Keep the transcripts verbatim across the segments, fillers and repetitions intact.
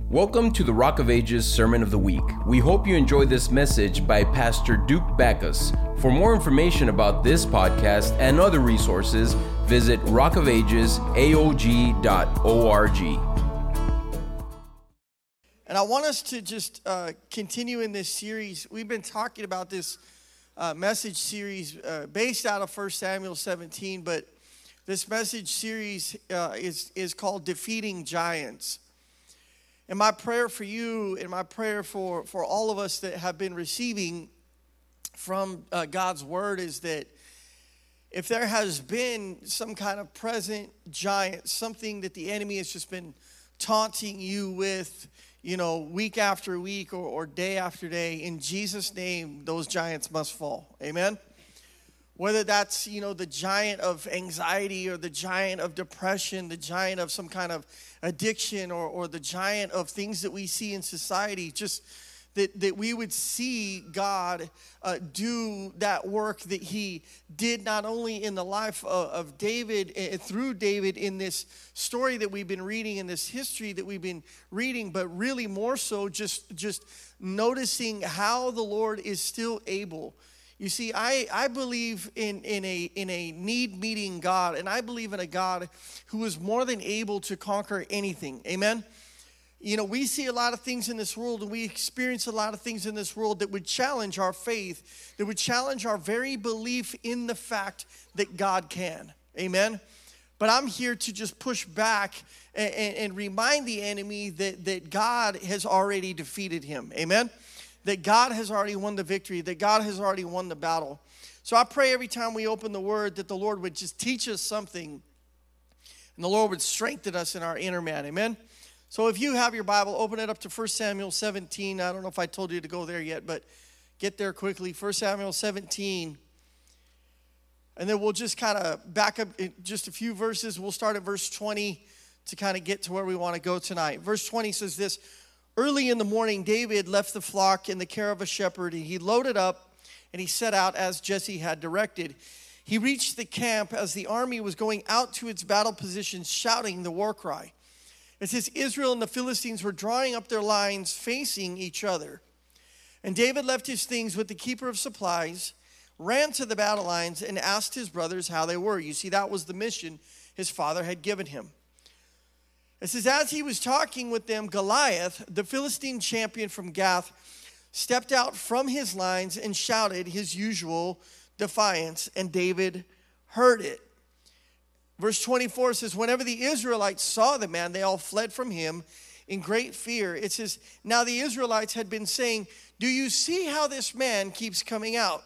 Welcome to the Rock of Ages Sermon of the Week. We hope you enjoy this message by Pastor Duke Backus. For more information about this podcast and other resources, visit rock of ages a o g dot org. And I want us to just uh, continue in this series. We've been talking about this uh, message series uh, based out of First Samuel seventeen, but this message series uh, is, is called Defeating Giants. And my prayer for you and my prayer for, for all of us that have been receiving from uh, God's word is that if there has been some kind of present giant, something that the enemy has just been taunting you with, you know, week after week or, or day after day, in Jesus' name, those giants must fall. Amen? Whether that's, you know, the giant of anxiety or the giant of depression, the giant of some kind of addiction or, or the giant of things that we see in society, just that, that we would see God uh, do that work that he did not only in the life of, of David, uh, through David in this story that we've been reading, in this history that we've been reading, but really more so just, just noticing how the Lord is still able. You see, I, I believe in, in a in a need-meeting God, and I believe in a God who is more than able to conquer anything. Amen? You know, we see a lot of things in this world, and we experience a lot of things in this world that would challenge our faith, that would challenge our very belief in the fact that God can. Amen? But I'm here to just push back and, and, and remind the enemy that, that God has already defeated him. Amen? That God has already won the victory, that God has already won the battle. So I pray every time we open the Word that the Lord would just teach us something, and the Lord would strengthen us in our inner man. Amen? So if you have your Bible, open it up to First Samuel seventeen. I don't know if I told you to go there yet, but get there quickly. First Samuel seventeen. And then we'll just kind of back up just a few verses. We'll start at verse twenty to kind of get to where we want to go tonight. Verse twenty says this: Early in the morning, David left the flock in the care of a shepherd, and he loaded up, and he set out as Jesse had directed. He reached the camp as the army was going out to its battle positions, shouting the war cry. It says, Israel and the Philistines were drawing up their lines, facing each other. And David left his things with the keeper of supplies, ran to the battle lines, and asked his brothers how they were. You see, that was the mission his father had given him. It says, as he was talking with them, Goliath, the Philistine champion from Gath, stepped out from his lines and shouted his usual defiance, and David heard it. Verse twenty-four says, whenever the Israelites saw the man, they all fled from him in great fear. It says, now the Israelites had been saying, do you see how this man keeps coming out?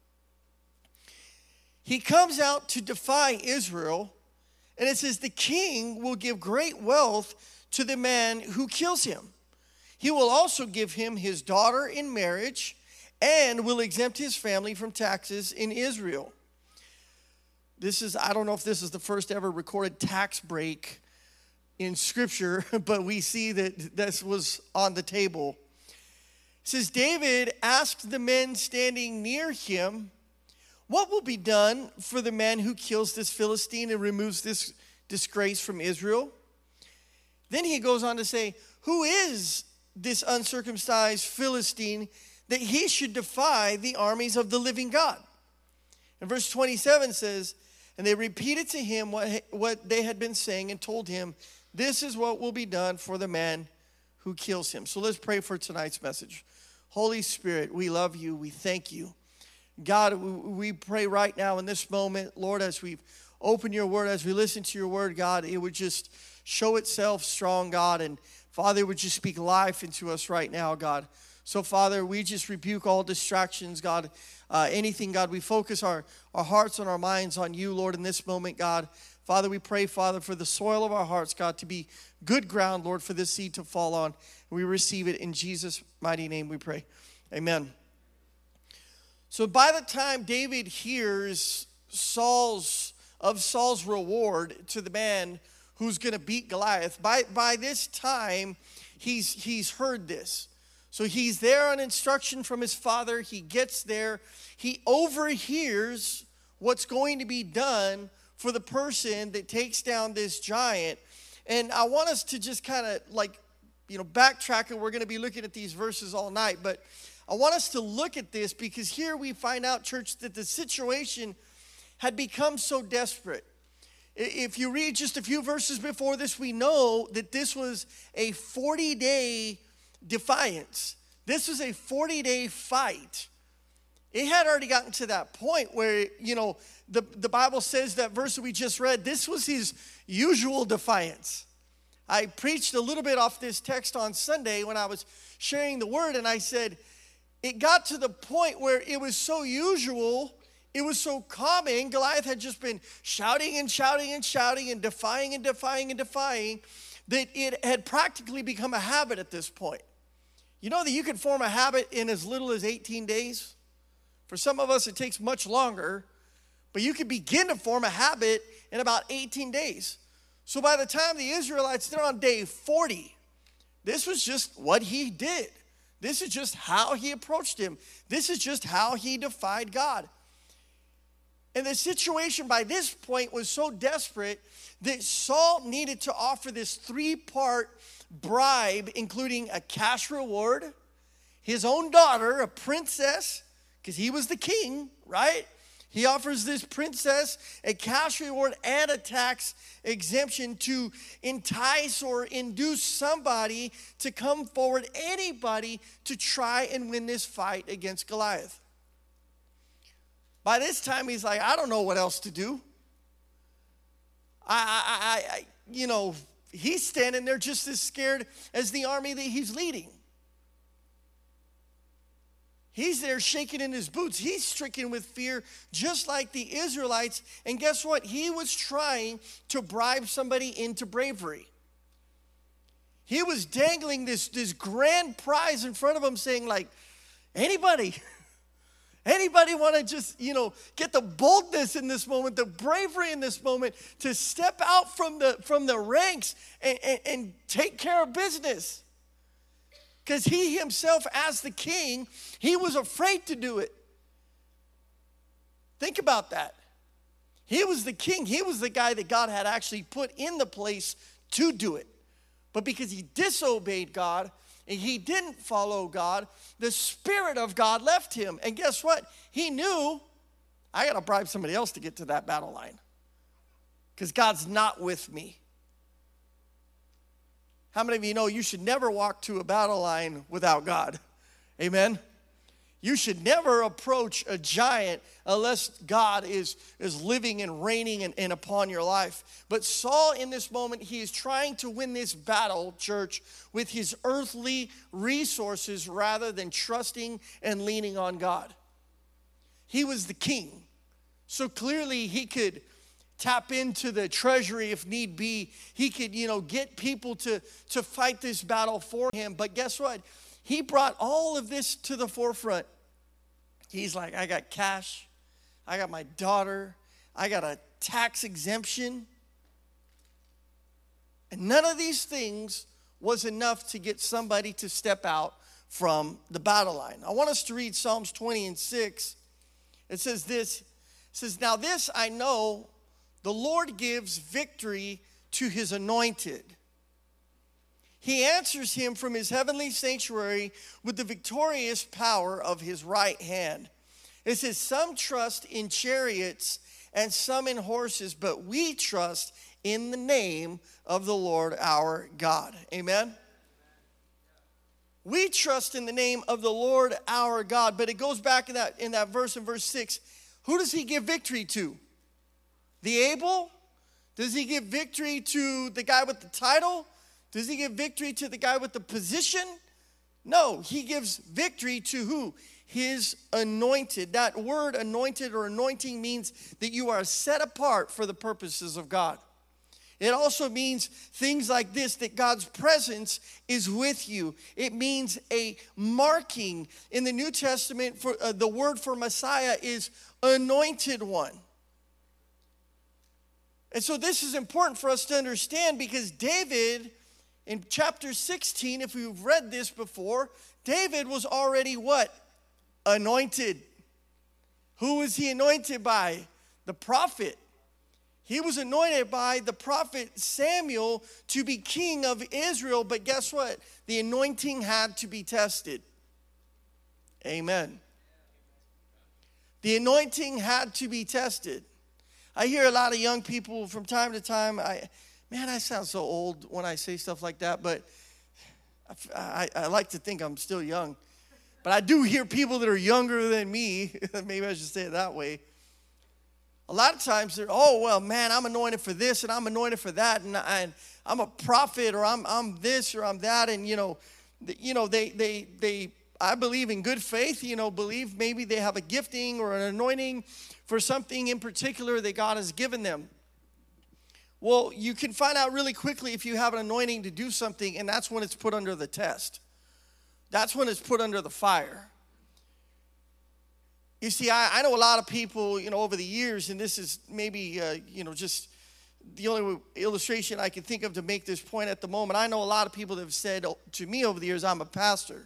He comes out to defy Israel. And it says, the king will give great wealth to the man who kills him. He will also give him his daughter in marriage and will exempt his family from taxes in Israel. This is, I don't know if this is the first ever recorded tax break in Scripture, but we see that this was on the table. It says, David asked the men standing near him, what will be done for the man who kills this Philistine and removes this disgrace from Israel? Then he goes on to say, who is this uncircumcised Philistine that he should defy the armies of the living God? And verse twenty-seven says, and they repeated to him what, what they had been saying and told him, this is what will be done for the man who kills him. So let's pray for tonight's message. Holy Spirit, we love you. We thank you. God, we pray right now in this moment, Lord, as we open your word, as we listen to your word, God, it would just show itself strong, God. And Father, it would just speak life into us right now, God. So, Father, we just rebuke all distractions, God. Uh, anything, God, we focus our, our hearts and our minds on you, Lord, in this moment, God. Father, we pray, Father, for the soil of our hearts, God, to be good ground, Lord, for this seed to fall on. We receive it in Jesus' mighty name, we pray. Amen. So by the time David hears Saul's of Saul's reward to the man who's going to beat Goliath, by, by this time he's he's heard this. So he's there on instruction from his father. He gets there. He overhears what's going to be done for the person that takes down this giant. And I want us to just kind of like you know, backtrack, and we're going to be looking at these verses all night. But I want us to look at this because here we find out, church, that the situation had become so desperate. If you read just a few verses before this, we know that this was a forty-day defiance. This was a forty-day fight. It had already gotten to that point where, you know, the, the Bible says, that verse that we just read, this was his usual defiance. I preached a little bit off this text on Sunday when I was sharing the word, and I said, it got to the point where it was so usual, it was so common. Goliath had just been shouting and shouting and shouting and defying and defying and defying that it had practically become a habit at this point. You know that you can form a habit in as little as eighteen days? For some of us, it takes much longer, but you can begin to form a habit in about eighteen days. So by the time the Israelites, they're on day forty, this was just what he did. This is just how he approached him. This is just how he defied God. And the situation by this point was so desperate that Saul needed to offer this three-part bribe, including a cash reward, his own daughter, a princess, because he was the king, right? He offers this princess a cash reward and a tax exemption to entice or induce somebody to come forward, anybody, to try and win this fight against Goliath. By this time, he's like, I don't know what else to do. I, I, I, you know, he's standing there just as scared as the army that he's leading. He's there shaking in his boots. He's stricken with fear just like the Israelites. And guess what? He was trying to bribe somebody into bravery. He was dangling this, this grand prize in front of him saying, like, anybody, anybody want to just, you know, get the boldness in this moment, the bravery in this moment to step out from the, from the ranks and, and, and take care of business. Because he himself, as the king, he was afraid to do it. Think about that. He was the king. He was the guy that God had actually put in the place to do it. But because he disobeyed God and he didn't follow God, the Spirit of God left him. And guess what? He knew, I got to bribe somebody else to get to that battle line. Because God's not with me. How many of you know you should never walk to a battle line without God? Amen? You should never approach a giant unless God is, is living and reigning and, and upon your life. But Saul, in this moment, he is trying to win this battle, church, with his earthly resources rather than trusting and leaning on God. He was the king. So clearly he could tap into the treasury if need be. He could, you know, get people to, to fight this battle for him. But guess what? He brought all of this to the forefront. He's like, I got cash. I got my daughter. I got a tax exemption. And none of these things was enough to get somebody to step out from the battle line. I want us to read Psalms twenty and six. It says this. It says, now this I know, the Lord gives victory to his anointed. He answers him from his heavenly sanctuary with the victorious power of his right hand. It says, some trust in chariots and some in horses, but we trust in the name of the Lord our God. Amen? We trust in the name of the Lord our God. But it goes back in that, in that verse, in verse six. Who does he give victory to? The able? Does he give victory to the guy with the title? Does he give victory to the guy with the position? No, he gives victory to who? His anointed. That word anointed or anointing means that you are set apart for the purposes of God. It also means things like this, that God's presence is with you. It means a marking. In the New Testament, for uh, the word for Messiah is anointed one. And so this is important for us to understand because David, in chapter sixteen, if you've read this before, David was already what? Anointed. Who was he anointed by? The prophet. He was anointed by the prophet Samuel to be king of Israel, but guess what? The anointing had to be tested. Amen. The anointing had to be tested. I hear a lot of young people from time to time. I, man, I sound so old when I say stuff like that, but I, I, I like to think I'm still young. But I do hear people that are younger than me. Maybe I should say it that way. A lot of times they're, oh, well, man, I'm anointed for this and I'm anointed for that, and, I, and I'm a prophet, or I'm I'm this or I'm that, and you know, the, you know, they they they I believe in good faith, you know, believe maybe they have a gifting or an anointing for something in particular that God has given them. Well, you can find out really quickly if you have an anointing to do something, and that's when it's put under the test. That's when it's put under the fire. You see, I, I know a lot of people, you know, over the years, and this is maybe, uh, you know, just the only illustration I can think of to make this point at the moment. I know a lot of people that have said to me over the years, I'm a pastor.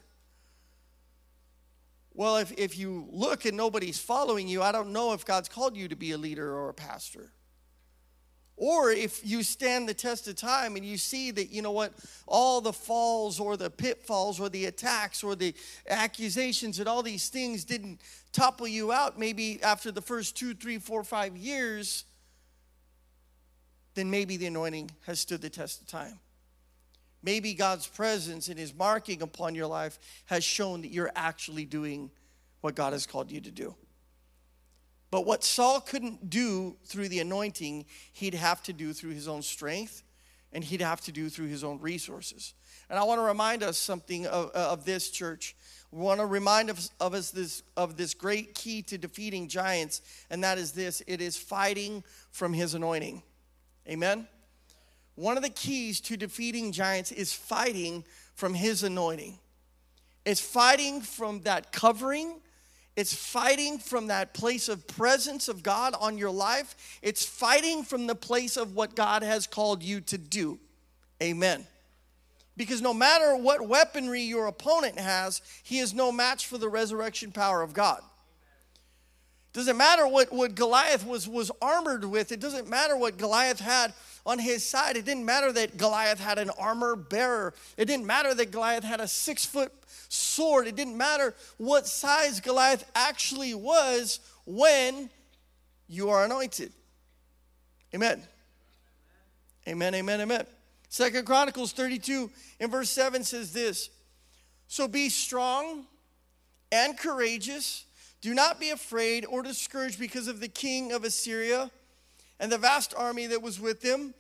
Well, if, if you look and nobody's following you, I don't know if God's called you to be a leader or a pastor. Or if you stand the test of time and you see that, you know what, all the falls or the pitfalls or the attacks or the accusations and all these things didn't topple you out maybe after the first two, three, four, five years, then maybe the anointing has stood the test of time. Maybe God's presence and his marking upon your life has shown that you're actually doing what God has called you to do. But what Saul couldn't do through the anointing, he'd have to do through his own strength, and he'd have to do through his own resources. And I want to remind us something of, of this, church. We want to remind us of us this of this great key to defeating giants, and that is this: it is fighting from his anointing. Amen? One of the keys to defeating giants is fighting from his anointing. It's fighting from that covering. It's fighting from that place of presence of God on your life. It's fighting from the place of what God has called you to do. Amen. Because no matter what weaponry your opponent has, he is no match for the resurrection power of God. Doesn't matter what, what Goliath was, was armored with. It doesn't matter what Goliath had on his side. It didn't matter that Goliath had an armor bearer. It didn't matter that Goliath had a six-foot sword. It didn't matter what size Goliath actually was when you are anointed. Amen. Amen, amen, amen. Second Chronicles thirty-two in verse seven says this: so be strong and courageous. Do not be afraid or discouraged because of the king of Assyria and the vast army that was with him.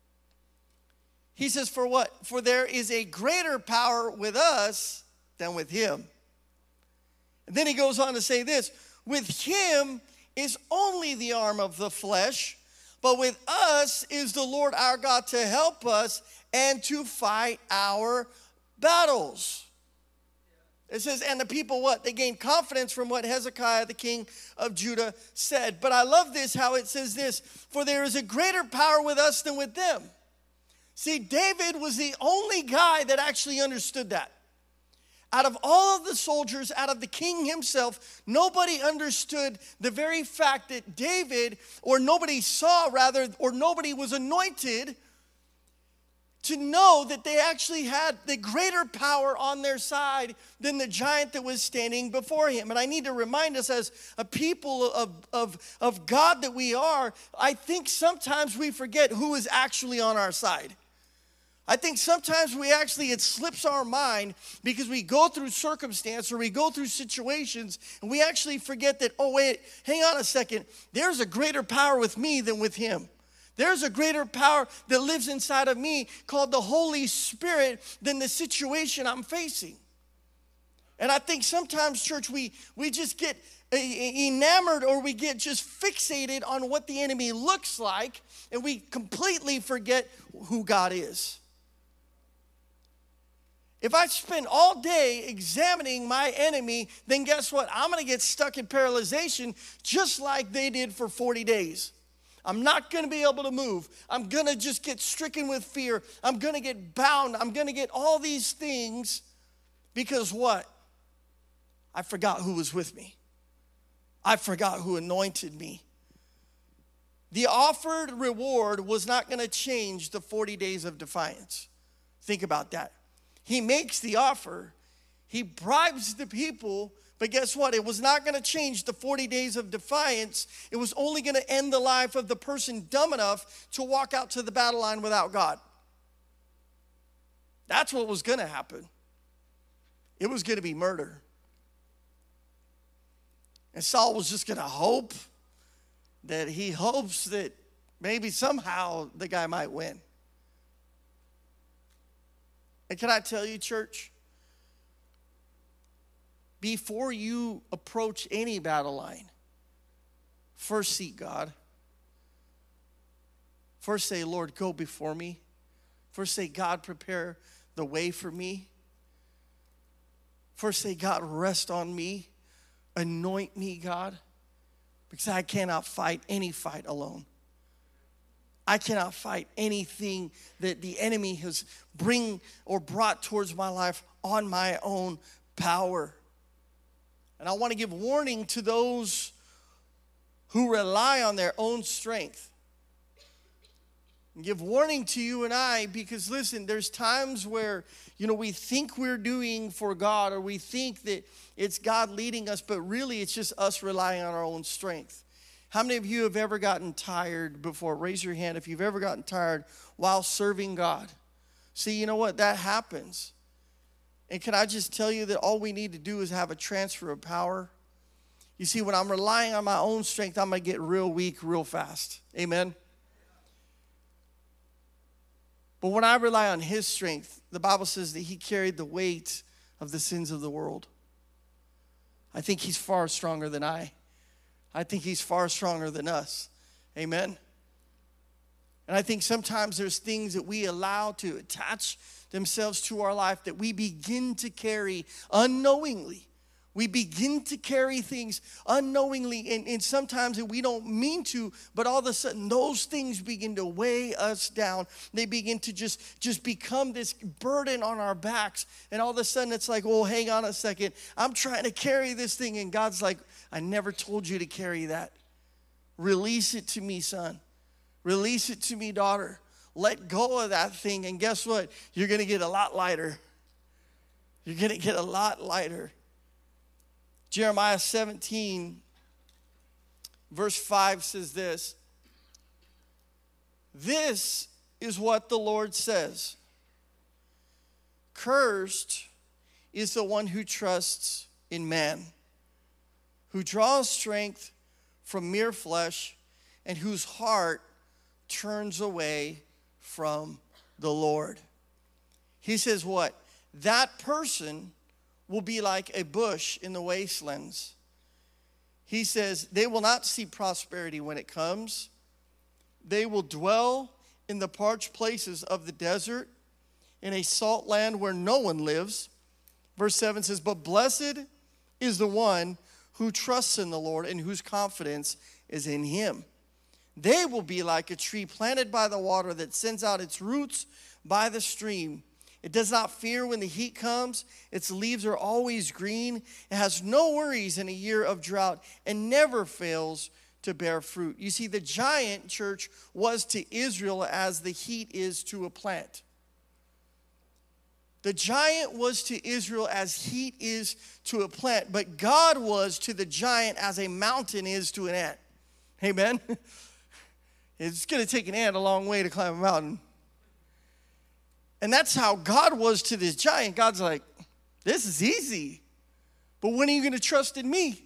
He says, for what? For there is a greater power with us than with him. And then he goes on to say this: with him is only the arm of the flesh, but with us is the Lord our God to help us and to fight our battles. It says, and the people what? They gained confidence from what Hezekiah, the king of Judah, said. But I love this, how it says this: for there is a greater power with us than with them. See, David was the only guy that actually understood that. Out of all of the soldiers, out of the king himself, nobody understood the very fact that David, or nobody saw rather, or nobody was anointed to know that they actually had the greater power on their side than the giant that was standing before him. And I need to remind us, as a people of, of, of God that we are, I think sometimes we forget who is actually on our side. I think sometimes we actually, it slips our mind because we go through circumstance or we go through situations and we actually forget that, oh wait, hang on a second, there's a greater power with me than with him. There's a greater power that lives inside of me called the Holy Spirit than the situation I'm facing. And I think sometimes, church, we, we just get enamored or we get just fixated on what the enemy looks like, and we completely forget who God is. If I spend all day examining my enemy, then guess what? I'm going to get stuck in paralyzation just like they did for forty days. I'm not going to be able to move. I'm going to just get stricken with fear. I'm going to get bound. I'm going to get all these things because what? I forgot who was with me. I forgot who anointed me. the offered reward was not going to change the forty days of defiance. Think about that. He makes the offer. He bribes the people. But guess what? It was not going to change the forty days of defiance. It was only going to end the life of the person dumb enough to walk out to the battle line without God. That's what was going to happen. It was going to be murder. And Saul was just going to hope that he hopes that maybe somehow the guy might win. And can I tell you, church? Before you approach any battle line, first seek God. First say, Lord, go before me. First say, God, prepare the way for me. First say, God, rest on me. Anoint me, God. Because I cannot fight any fight alone. I cannot fight anything that the enemy has bring or brought towards my life on my own power. And I want to give warning to those who rely on their own strength. And give warning to you and I, because listen, there's times where, you know, we think we're doing for God, or we think that it's God leading us, but really it's just us relying on our own strength. How many of you have ever gotten tired before? Raise your hand if you've ever gotten tired while serving God. See, you know what? That happens. And can I just tell you that all we need to do is have a transfer of power? You see, when I'm relying on my own strength, I'm going to get real weak real fast. Amen? But when I rely on his strength, the Bible says that he carried the weight of the sins of the world. I think he's far stronger than I. I think he's far stronger than us. Amen? And I think sometimes there's things that we allow to attach themselves to our life that we begin to carry unknowingly. We begin to carry things unknowingly, and, and sometimes we don't mean to, but all of a sudden those things begin to weigh us down. They begin to just, just become this burden on our backs, and all of a sudden it's like, oh, hang on a second. I'm trying to carry this thing, and God's like, I never told you to carry that. Release it to me, son. Release it to me, daughter. Let go of that thing, and guess what? You're going to get a lot lighter. You're going to get a lot lighter. Jeremiah seventeen, verse five says this. This is what the Lord says. Cursed is the one who trusts in man, who draws strength from mere flesh, and whose heart turns away from the Lord. He says what? That person will be like a bush in the wastelands. He says they will not see prosperity when it comes. They will dwell in the parched places of the desert, in a salt land where no one lives. Verse seven says, but blessed is the one who trusts in the Lord and whose confidence is in him. They will be like a tree planted by the water that sends out its roots by the stream. It does not fear when the heat comes. Its leaves are always green. It has no worries in a year of drought and never fails to bear fruit. You see, the giant, church, was to Israel as the heat is to a plant. The giant was to Israel as heat is to a plant, but God was to the giant as a mountain is to an ant. Amen? It's going to take an ant a long way to climb a mountain. And that's how God was to this giant. God's like, this is easy. But when are you going to trust in me?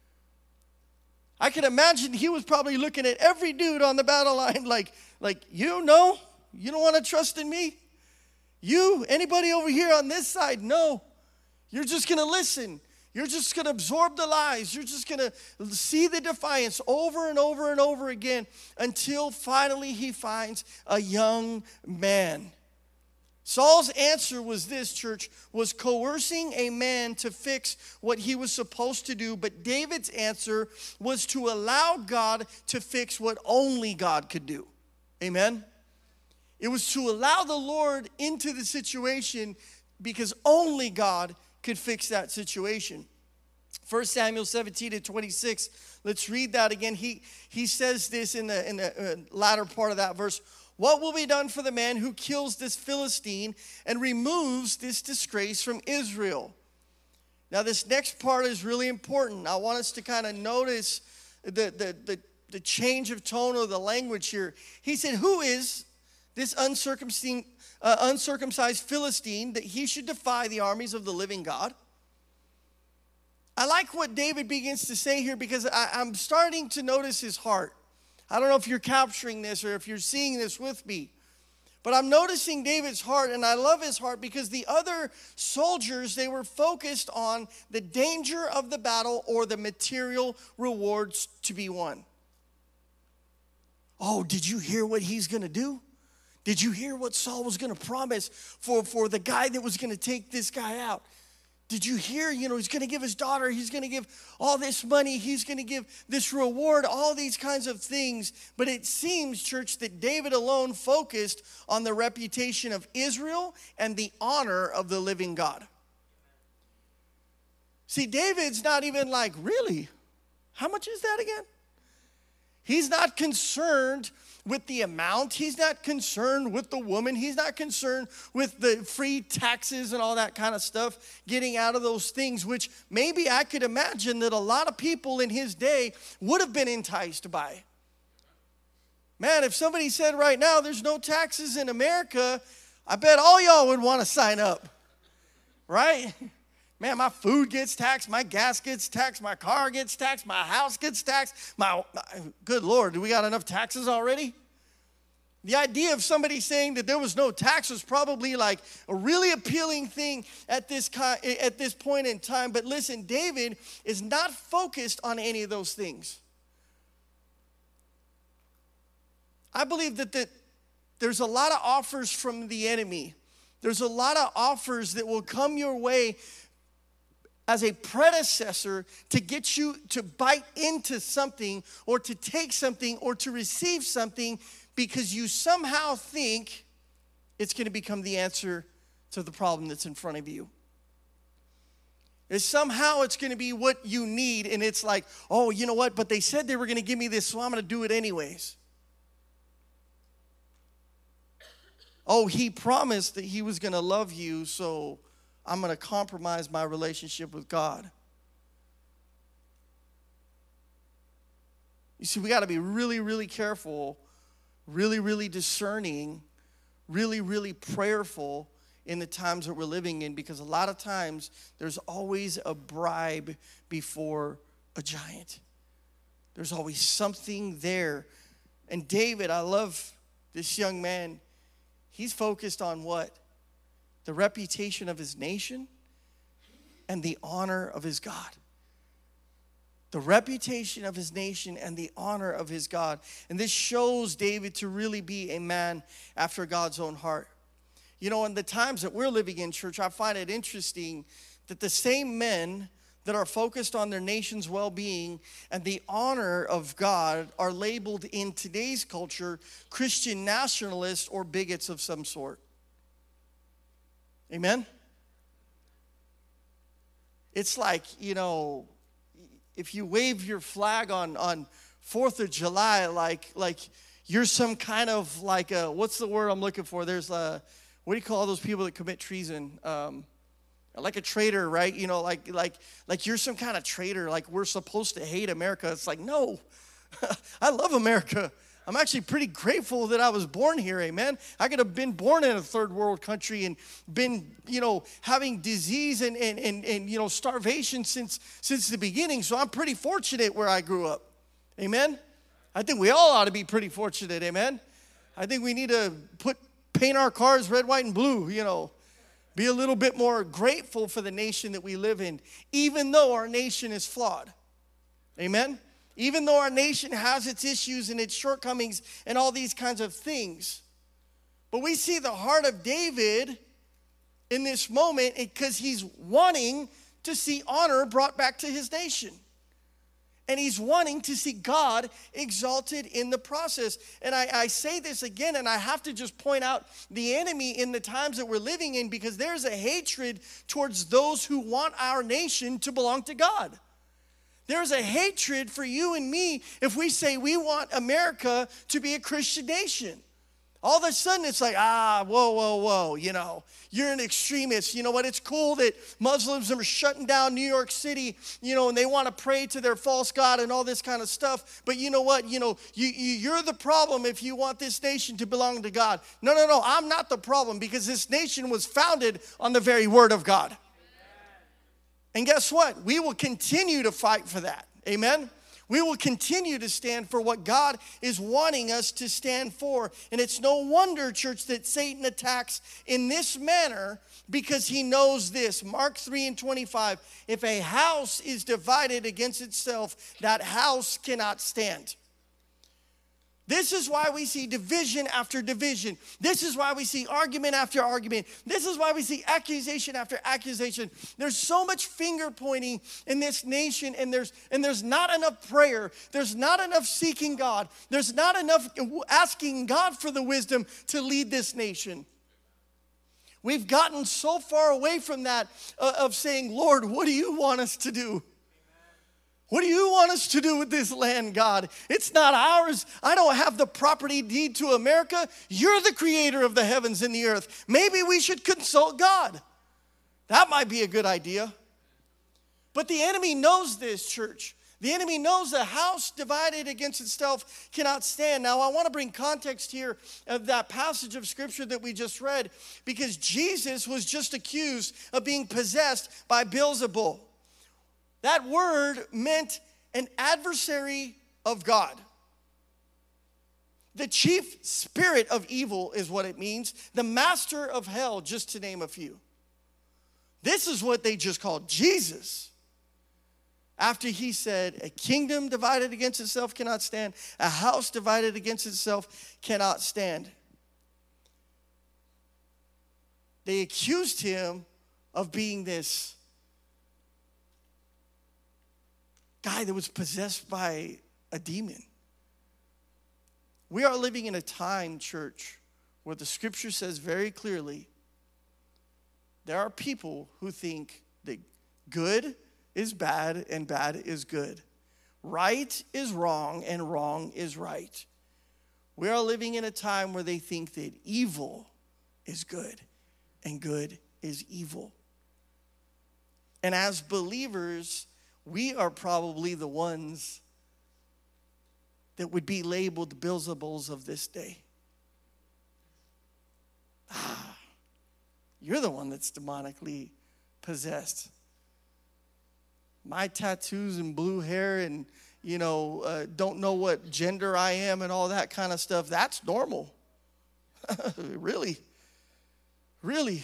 I can imagine he was probably looking at every dude on the battle line like, like you know, you don't want to trust in me? You, anybody over here on this side, no. You're just going to listen. You're just going to absorb the lies. You're just going to see the defiance over and over and over again until finally he finds a young man. Saul's answer was this, church, was coercing a man to fix what he was supposed to do. But David's answer was to allow God to fix what only God could do. Amen? It was to allow the Lord into the situation because only God could fix that situation. First Samuel seventeen and twenty-six. Let's read that again. He, he says this in the, in the uh, latter part of that verse. What will be done for the man who kills this Philistine and removes this disgrace from Israel? Now, this next part is really important. I want us to kind of notice the, the, the, the change of tone of the language here. He said, who is this uncircumcised, uh, uncircumcised Philistine that he should defy the armies of the living God? I like what David begins to say here because I, I'm starting to notice his heart. I don't know if you're capturing this or if you're seeing this with me. But I'm noticing David's heart, and I love his heart because the other soldiers, they were focused on the danger of the battle or the material rewards to be won. Oh, did you hear what he's going to do? Did you hear what Saul was going to promise for, for the guy that was going to take this guy out? Did you hear, you know, he's going to give his daughter, he's going to give all this money, he's going to give this reward, all these kinds of things. But it seems, church, that David alone focused on the reputation of Israel and the honor of the living God. See, David's not even like, really? How much is that again? He's not concerned with the amount. He's not concerned with the woman. He's not concerned with the free taxes and all that kind of stuff, getting out of those things, which maybe I could imagine that a lot of people in his day would have been enticed by. Man, if somebody said right now there's no taxes in America, I bet all y'all would want to sign up, right? Man, my food gets taxed, my gas gets taxed, my car gets taxed, my house gets taxed. My, my good Lord, do we got enough taxes already? The idea of somebody saying that there was no tax was probably like a really appealing thing at this at this point in time. But listen, David is not focused on any of those things. I believe that the, there's a lot of offers from the enemy. There's a lot of offers that will come your way as a predecessor to get you to bite into something or to take something or to receive something because you somehow think it's going to become the answer to the problem that's in front of you. Is somehow it's going to be what you need, and it's like, oh, you know what, but they said they were going to give me this, so I'm going to do it anyways. Oh, he promised that he was going to love you, so I'm going to compromise my relationship with God. You see, we got to be really, really careful, really, really discerning, really, really prayerful in the times that we're living in, because a lot of times there's always a bribe before a giant. There's always something there. And David, I love this young man. He's focused on what? The reputation of his nation and the honor of his God. The reputation of his nation and the honor of his God. And this shows David to really be a man after God's own heart. You know, in the times that we're living in, church, I find it interesting that the same men that are focused on their nation's well-being and the honor of God are labeled in today's culture Christian nationalists or bigots of some sort. Amen? It's like, you know, if you wave your flag on, on fourth of July, like, like you're some kind of like a, what's the word I'm looking for? There's a, what do you call those people that commit treason? Um, like a traitor, right? You know, like, like, like you're some kind of traitor, like we're supposed to hate America. It's like, no, I love America. I'm actually pretty grateful that I was born here, amen. I could have been born in a third world country and been, you know, having disease and, and, and, and you know, starvation since, since the beginning. So I'm pretty fortunate where I grew up, amen. I think we all ought to be pretty fortunate, amen. I think we need to put, paint our cars red, white, and blue, you know. Be a little bit more grateful for the nation that we live in, even though our nation is flawed, amen. Even though our nation has its issues and its shortcomings and all these kinds of things. But we see the heart of David in this moment because he's wanting to see honor brought back to his nation. And he's wanting to see God exalted in the process. And I, I say this again, and I have to just point out the enemy in the times that we're living in, because there's a hatred towards those who want our nation to belong to God. There's a hatred for you and me if we say we want America to be a Christian nation. All of a sudden, it's like, ah, whoa, whoa, whoa, you know, you're an extremist. You know what? It's cool that Muslims are shutting down New York City, you know, and they want to pray to their false god and all this kind of stuff. But you know what? You know, you, you, you're the problem if you want this nation to belong to God. No, no, no, I'm not the problem because this nation was founded on the very word of God. And guess what? We will continue to fight for that. Amen? We will continue to stand for what God is wanting us to stand for. And it's no wonder, church, that Satan attacks in this manner because he knows this. Mark three and twenty-five, if a house is divided against itself, that house cannot stand. This is why we see division after division. This is why we see argument after argument. This is why we see accusation after accusation. There's so much finger pointing in this nation, and there's and there's not enough prayer. There's not enough seeking God. There's not enough asking God for the wisdom to lead this nation. We've gotten so far away from that uh, of saying, Lord, what do you want us to do? What do you want us to do with this land, God? It's not ours. I don't have the property deed to America. You're the creator of the heavens and the earth. Maybe we should consult God. That might be a good idea. But the enemy knows this, church. The enemy knows a house divided against itself cannot stand. Now, I want to bring context here of that passage of scripture that we just read, because Jesus was just accused of being possessed by Beelzebul. That word meant an adversary of God. The chief spirit of evil is what it means. The master of hell, just to name a few. This is what they just called Jesus. After he said, a kingdom divided against itself cannot stand. A house divided against itself cannot stand. They accused him of being this guy that was possessed by a demon. We are living in a time, church, where the scripture says very clearly, there are people who think that good is bad and bad is good. Right is wrong and wrong is right. We are living in a time where they think that evil is good and good is evil. And as believers, we are probably the ones that would be labeled Beelzebuls of this day. Ah, you're the one that's demonically possessed. My tattoos and blue hair and, you know, uh, don't know what gender I am and all that kind of stuff, that's normal. Really? Really?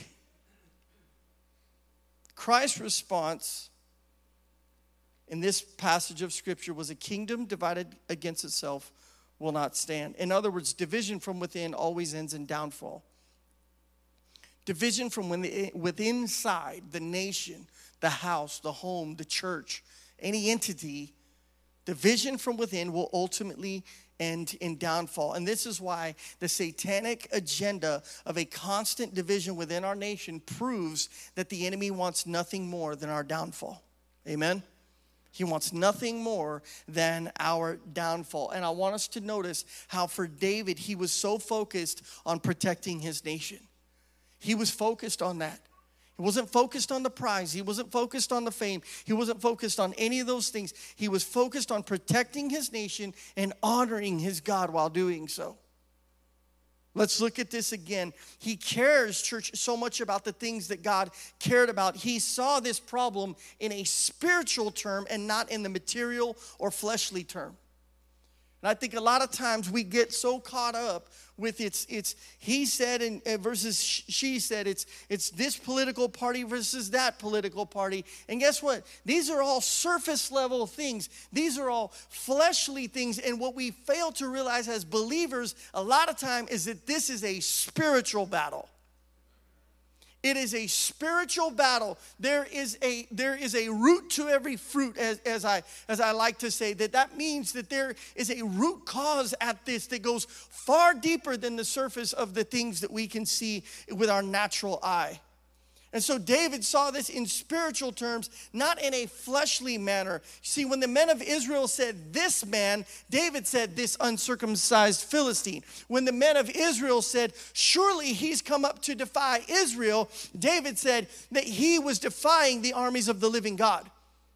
Christ's response in this passage of scripture was a kingdom divided against itself will not stand. In other words, division from within always ends in downfall. Division from within inside the nation, the house, the home, the church, any entity, division from within will ultimately end in downfall. And this is why the satanic agenda of a constant division within our nation proves that the enemy wants nothing more than our downfall. Amen? He wants nothing more than our downfall. And I want us to notice how for David, he was so focused on protecting his nation. He was focused on that. He wasn't focused on the prize. He wasn't focused on the fame. He wasn't focused on any of those things. He was focused on protecting his nation and honoring his God while doing so. Let's look at this again. He cares, church, so much about the things that God cared about. He saw this problem in a spiritual term and not in the material or fleshly term. And I think a lot of times we get so caught up with it's it's he said and versus she said. It's it's this political party versus that political party. And guess what? These are all surface level things. These are all fleshly things. And what we fail to realize as believers a lot of time is that this is a spiritual battle. It is a spiritual battle. There is a there is a root to every fruit, as, as I as I like to say. That that means that there is a root cause at this that goes far deeper than the surface of the things that we can see with our natural eye. And so David saw this in spiritual terms, not in a fleshly manner. See, when the men of Israel said, this man, David said, this uncircumcised Philistine. When the men of Israel said, surely he's come up to defy Israel, David said that he was defying the armies of the living God.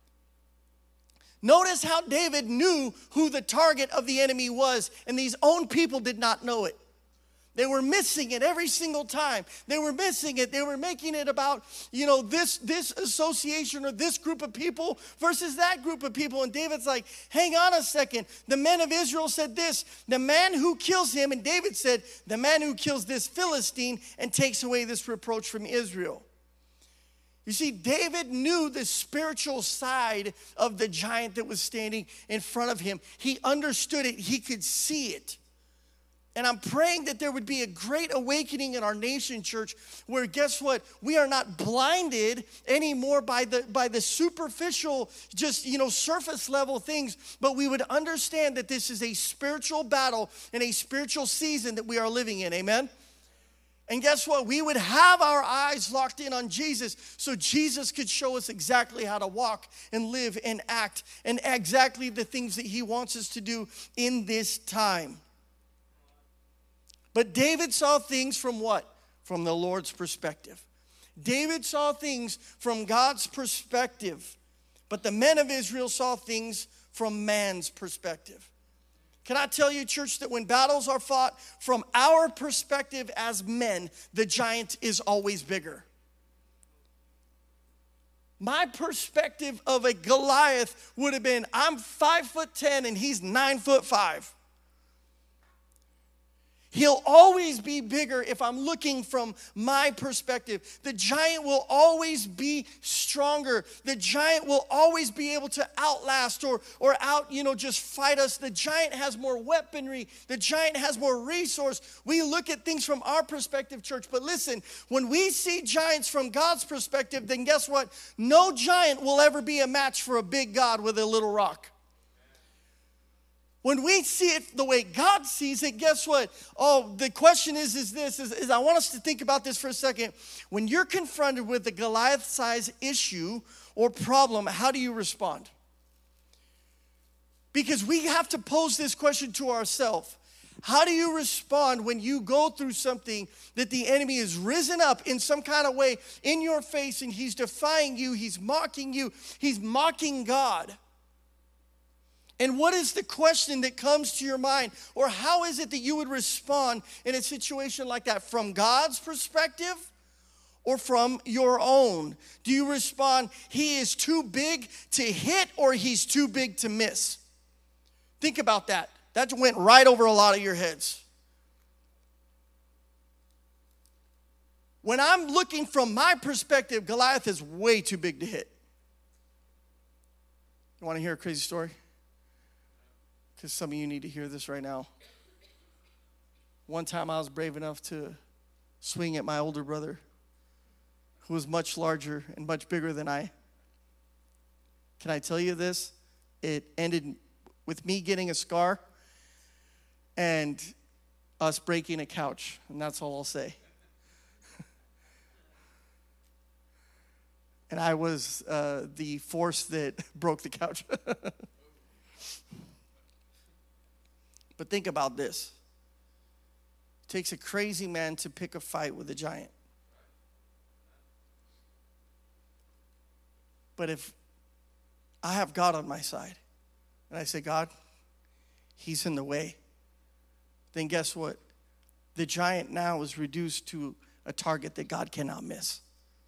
Notice how David knew who the target of the enemy was, and these own people did not know it. They were missing it every single time. They were missing it. They were making it about, you know, this, this association or this group of people versus that group of people. And David's like, hang on a second. The men of Israel said this, the man who kills him, and David said, the man who kills this Philistine and takes away this reproach from Israel. You see, David knew the spiritual side of the giant that was standing in front of him. He understood it. He could see it. And I'm praying that there would be a great awakening in our nation, church, where guess what? We are not blinded anymore by the by the superficial, just, you know, surface level things, but we would understand that this is a spiritual battle and a spiritual season that we are living in. Amen? And guess what? We would have our eyes locked in on Jesus so Jesus could show us exactly how to walk and live and act and exactly the things that he wants us to do in this time. But David saw things from what? From the Lord's perspective. David saw things from God's perspective. But the men of Israel saw things from man's perspective. Can I tell you, church, that when battles are fought from our perspective as men, the giant is always bigger. My perspective of a Goliath would have been, I'm five foot ten and he's nine foot five. He'll always be bigger if I'm looking from my perspective. The giant will always be stronger. The giant will always be able to outlast or, or out, you know, just fight us. The giant has more weaponry. The giant has more resource. We look at things from our perspective, church. But listen, when we see giants from God's perspective, then guess what? No giant will ever be a match for a big God with a little rock. When we see it the way God sees it, guess what? Oh, the question is, is this, is, is I want us to think about this for a second. When you're confronted with a Goliath-sized issue or problem, how do you respond? Because we have to pose this question to ourselves. How do you respond when you go through something that the enemy has risen up in some kind of way in your face and he's defying you, he's mocking you, he's mocking God? And what is the question that comes to your mind? Or how is it that you would respond in a situation like that? From God's perspective or from your own? Do you respond, he is too big to hit or he's too big to miss? Think about that. That went right over a lot of your heads. When I'm looking from my perspective, Goliath is way too big to hit. You want to hear a crazy story? Because some of you need to hear this right now. One time I was brave enough to swing at my older brother, who was much larger and much bigger than I. Can I tell you this? It ended with me getting a scar and us breaking a couch, and that's all I'll say. And I was uh, the force that broke the couch. But think about this. It takes a crazy man to pick a fight with a giant. But if I have God on my side, and I say, God, he's in the way, then guess what? The giant now is reduced to a target that God cannot miss.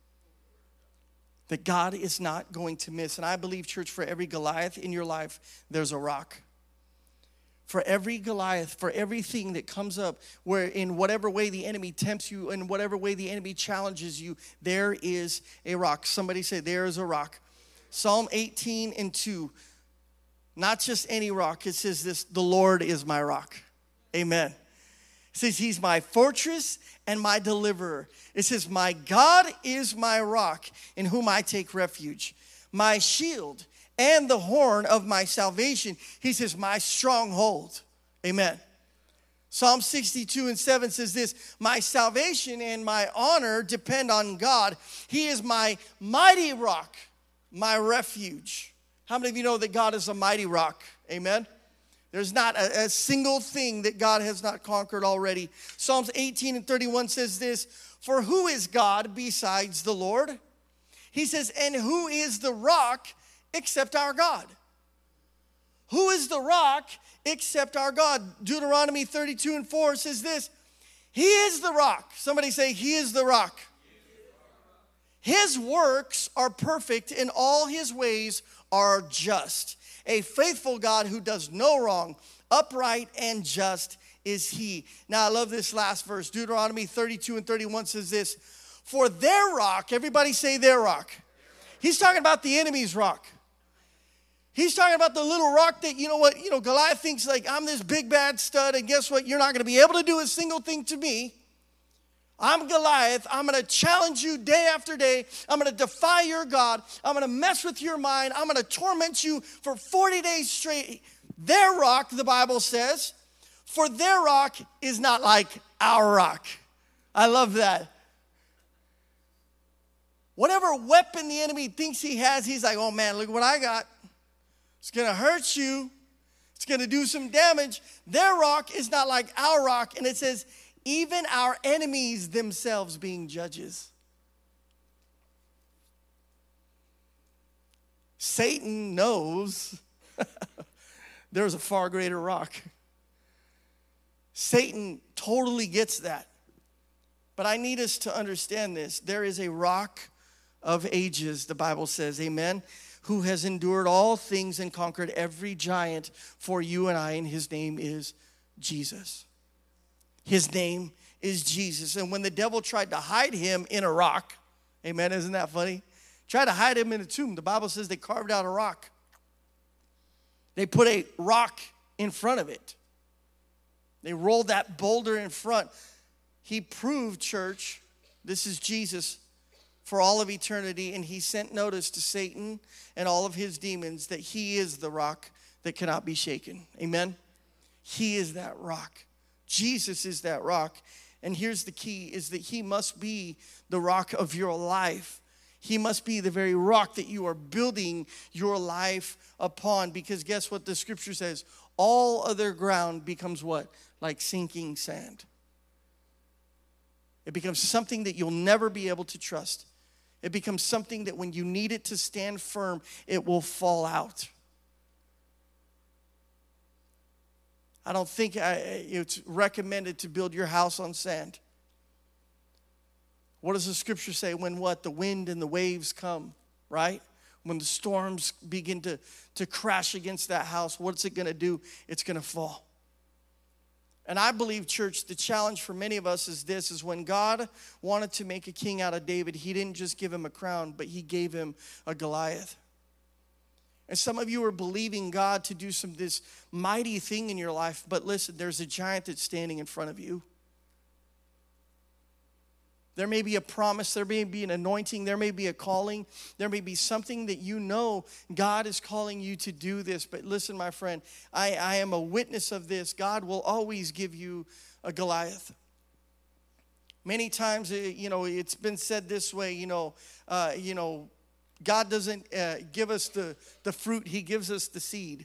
That God is not going to miss. And I believe, church, for every Goliath in your life, there's a rock. For every Goliath, for everything that comes up, where in whatever way the enemy tempts you, in whatever way the enemy challenges you, there is a rock. Somebody say, there is a rock. Psalm eighteen and two, not just any rock. It says this, the Lord is my rock. Amen. It says he's my fortress and my deliverer. It says my God is my rock in whom I take refuge, my shield and the horn of my salvation. He says, my stronghold. Amen. Psalm sixty-two and seven says this, my salvation and my honor depend on God. He is my mighty rock, my refuge. How many of you know that God is a mighty rock? Amen. There's not a, a single thing that God has not conquered already. Psalms eighteen and thirty-one says this, for who is God besides the Lord? He says, and who is the rock except our God? Who is the rock except our God? Deuteronomy thirty-two and four says this, he is the rock. Somebody say, he is the rock. His works are perfect and all his ways are just. A faithful God who does no wrong, upright and just is he. Now I love this last verse. Deuteronomy thirty-two and thirty-one says this, for their rock, everybody say their rock. He's talking about the enemy's rock. He's talking about the little rock that, you know what, you know, Goliath thinks like, I'm this big bad stud, and guess what? You're not going to be able to do a single thing to me. I'm Goliath. I'm going to challenge you day after day. I'm going to defy your God. I'm going to mess with your mind. I'm going to torment you for forty days straight. Their rock, the Bible says, for their rock is not like our rock. I love that. Whatever weapon the enemy thinks he has, he's like, oh man, look what I got. It's going to hurt you. It's going to do some damage. Their rock is not like our rock. And it says, even our enemies themselves being judges. Satan knows there's a far greater rock. Satan totally gets that. But I need us to understand this. There is a rock of ages, the Bible says, amen, who has endured all things and conquered every giant for you and I, and his name is Jesus. His name is Jesus. And when the devil tried to hide him in a rock, amen, isn't that funny? Tried to hide him in a tomb. The Bible says they carved out a rock. They put a rock in front of it. They rolled that boulder in front. He proved, church, this is Jesus for all of eternity, and he sent notice to Satan and all of his demons that he is the rock that cannot be shaken. Amen? He is that rock. Jesus is that rock. And here's the key, is that he must be the rock of your life. He must be the very rock that you are building your life upon. Because guess what the scripture says? All other ground becomes what? Like sinking sand. It becomes something that you'll never be able to trust. It becomes something that when you need it to stand firm, it will fall out. I don't think I, it's recommended to build your house on sand. What does the scripture say? When what? The wind and the waves come, right? When the storms begin to, to crash against that house, what's it going to do? It's going to fall. And I believe, church, the challenge for many of us is this, is when God wanted to make a king out of David, he didn't just give him a crown, but he gave him a Goliath. And some of you are believing God to do some this mighty thing in your life, but listen, there's a giant that's standing in front of you. There may be a promise, there may be an anointing, there may be a calling, there may be something that you know God is calling you to do this. But listen, my friend, I, I am a witness of this. God will always give you a Goliath. Many times, you know, it's been said this way, you know, uh, you know, God doesn't uh, give us the, the fruit, he gives us the seed.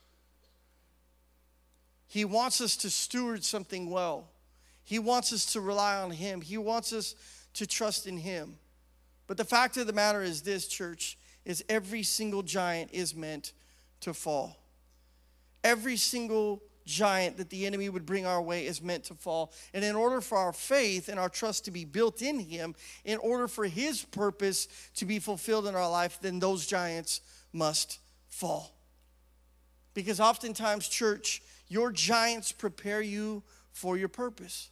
He wants us to steward something well. He wants us to rely on him. He wants us to trust in him. But the fact of the matter is this, church, is every single giant is meant to fall. Every single giant that the enemy would bring our way is meant to fall. And in order for our faith and our trust to be built in him, in order for his purpose to be fulfilled in our life, then those giants must fall. Because oftentimes, church, your giants prepare you for your purpose.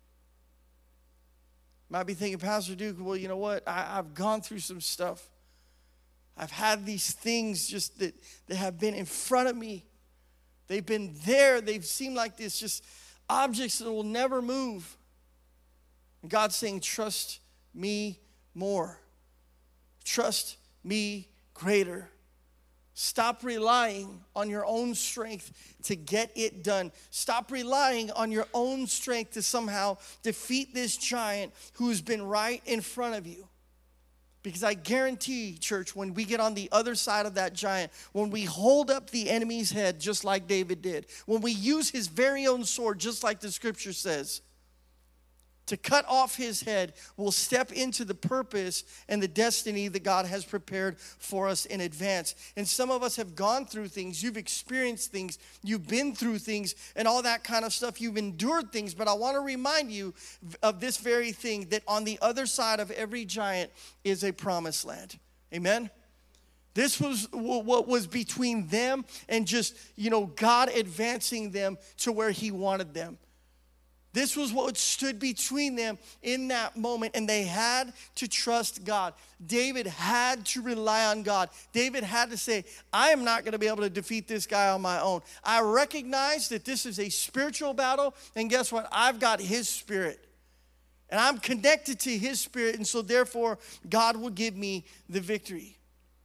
Might be thinking, Pastor Duke, well, you know what? I, I've gone through some stuff. I've had these things just that, that have been in front of me. They've been there. They've seemed like this, just objects that will never move. And God's saying, trust me more. Trust me greater. Stop relying on your own strength to get it done. Stop relying on your own strength to somehow defeat this giant who's been right in front of you. Because I guarantee, church, when we get on the other side of that giant, when we hold up the enemy's head just like David did, when we use his very own sword just like the scripture says, to cut off his head, we'll step into the purpose and the destiny that God has prepared for us in advance. And some of us have gone through things. You've experienced things. You've been through things and all that kind of stuff. You've endured things. But I want to remind you of this very thing, that on the other side of every giant is a promised land. Amen? This was what was between them and just, you know, God advancing them to where he wanted them. This was what stood between them in that moment, and they had to trust God. David had to rely on God. David had to say, I am not going to be able to defeat this guy on my own. I recognize that this is a spiritual battle, and guess what? I've got his spirit, and I'm connected to his spirit, and so therefore, God will give me the victory.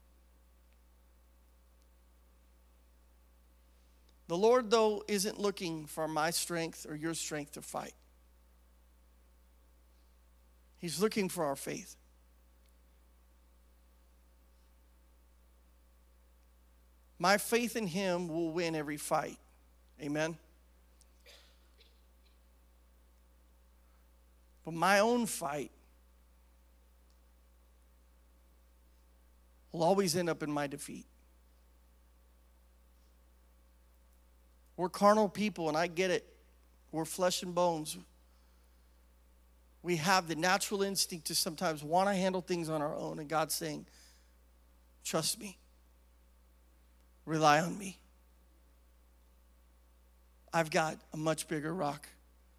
The Lord, though, isn't looking for my strength or your strength to fight. He's looking for our faith. My faith in him will win every fight. Amen? But my own fight will always end up in my defeat. We're carnal people, and I get it. We're flesh and bones. We have the natural instinct to sometimes want to handle things on our own, and God's saying, trust me. Rely on me. I've got a much bigger rock.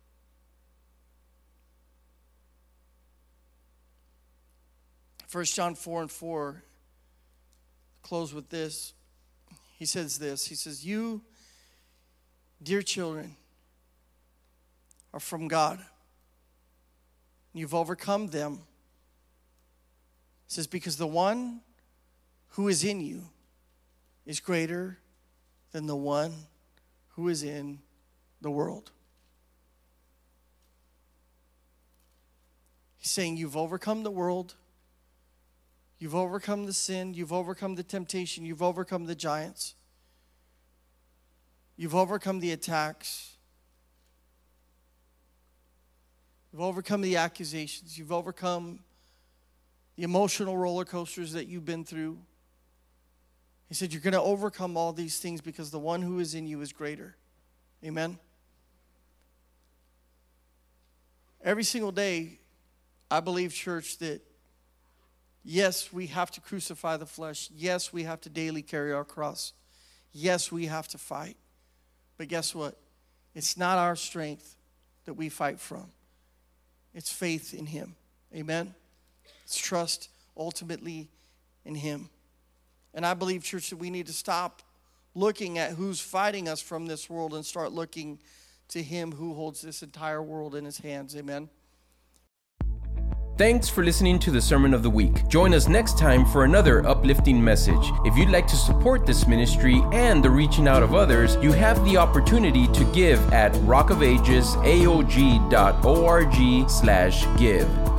First John four and four, close with this. He says this. He says, you, dear children, are from God. You've overcome them. It says, because the one who is in you is greater than the one who is in the world. He's saying you've overcome the world. You've overcome the sin. You've overcome the temptation. You've overcome the giants. You've overcome the attacks. You've overcome the accusations. You've overcome the emotional roller coasters that you've been through. He said you're going to overcome all these things because the one who is in you is greater. Amen? Every single day, I believe, church, that yes, we have to crucify the flesh. Yes, we have to daily carry our cross. Yes, we have to fight. But guess what? It's not our strength that we fight from. It's faith in him. Amen? It's trust ultimately in him. And I believe, church, that we need to stop looking at who's fighting us from this world and start looking to him who holds this entire world in his hands. Amen? Thanks for listening to the Sermon of the Week. Join us next time for another uplifting message. If you'd like to support this ministry and the reaching out of others, you have the opportunity to give at rockofages a o g dot org slash give.